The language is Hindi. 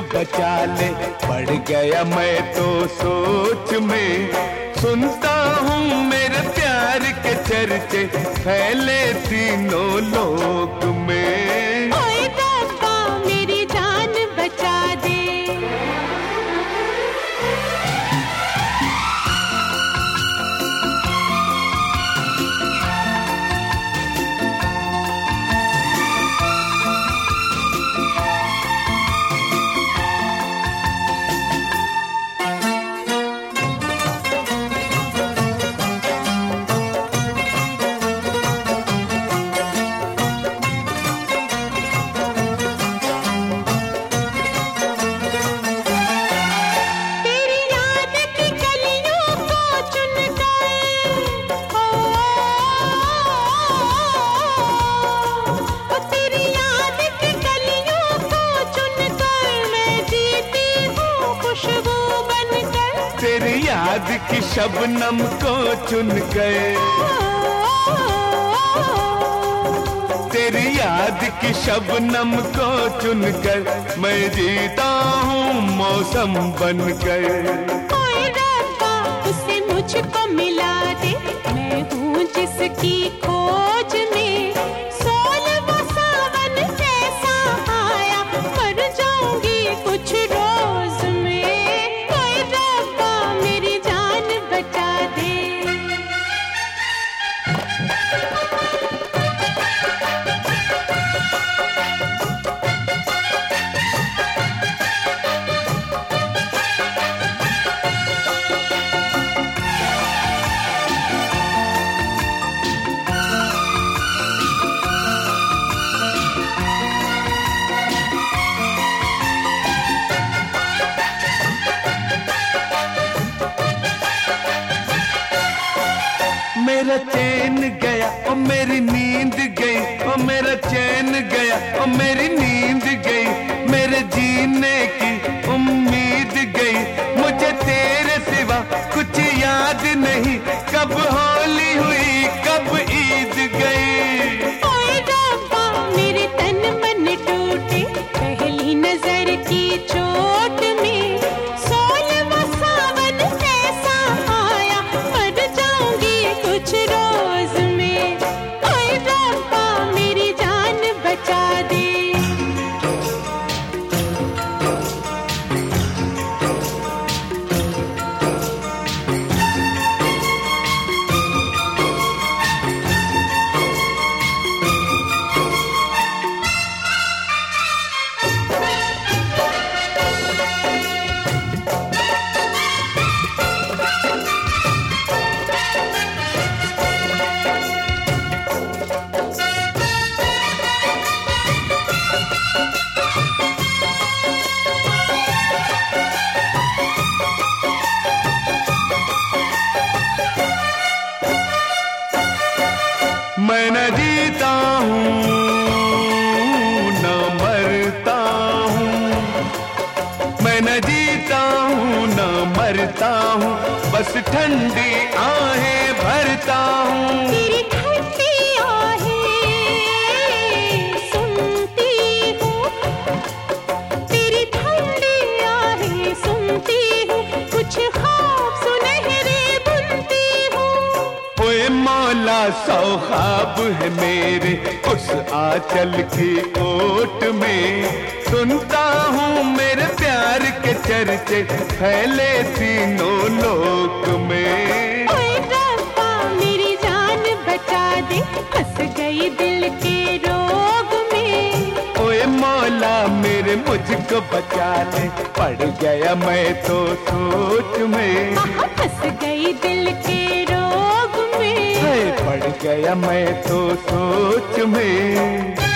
बचा ले। पड़ गया मैं तो सोच में, सुनता हूँ मेरे प्यार के चर्चे फैले तीनों लोक में। ओए रब्बा मेरी जान बचा दे। तेरी याद की शबनम को चुन गए, तेरी याद की शबनम को चुन कर मैं जीता हूँ मौसम बन गए। ओए रब्बा उसे मुझको मिला दे, मैं हूँ जिसकी खोज में। सोलवा सावन कैसा आया, मर जाऊंगी कुछ रोज में। ओए रब्बा मेरी जान बचा दे। मेरा चैन गया और मेरी नींद गई, और मेरा चैन गया और मेरी नींद गई, मेरे जीने की उम्मीद गई। मुझे तेरे सिवा कुछ याद नहीं, कब होली हुई कब ईद गई। ओए रब्बा मेरे तन मन टूटे पहली नजर की चोट में। सोलवा सावन कैसा आया, मर जाऊंगी कुछ रोज में। ओए रब्बा मेरी जान बचा दे। मैं न जीता हूँ न मरता हूँ, मैं न जीता हूँ न मरता हूँ, बस ठंडी आहें भरता हूँ। तेरी ठंडी आहें सुनती हूँ, तेरी ठंडी आहें सुनती हूँ, कुछ ख्वाब सुनहरे बुनती हूँ। ओए मौला सौ ख्वाब है मेरे उस आंचल की ओट में, सुनता हूँ मेरे प्यार के चर्चे फैले तीनों लोक में। ओए रब्बा मेरी जान बचा दे, फंस गई दिल के रोग में। ओए मौला मेरे मुझको बचा ले, पड़ गया मैं तो सोच में। फंस गई दिल के रोग में। पड़ गया मैं तो सोच में।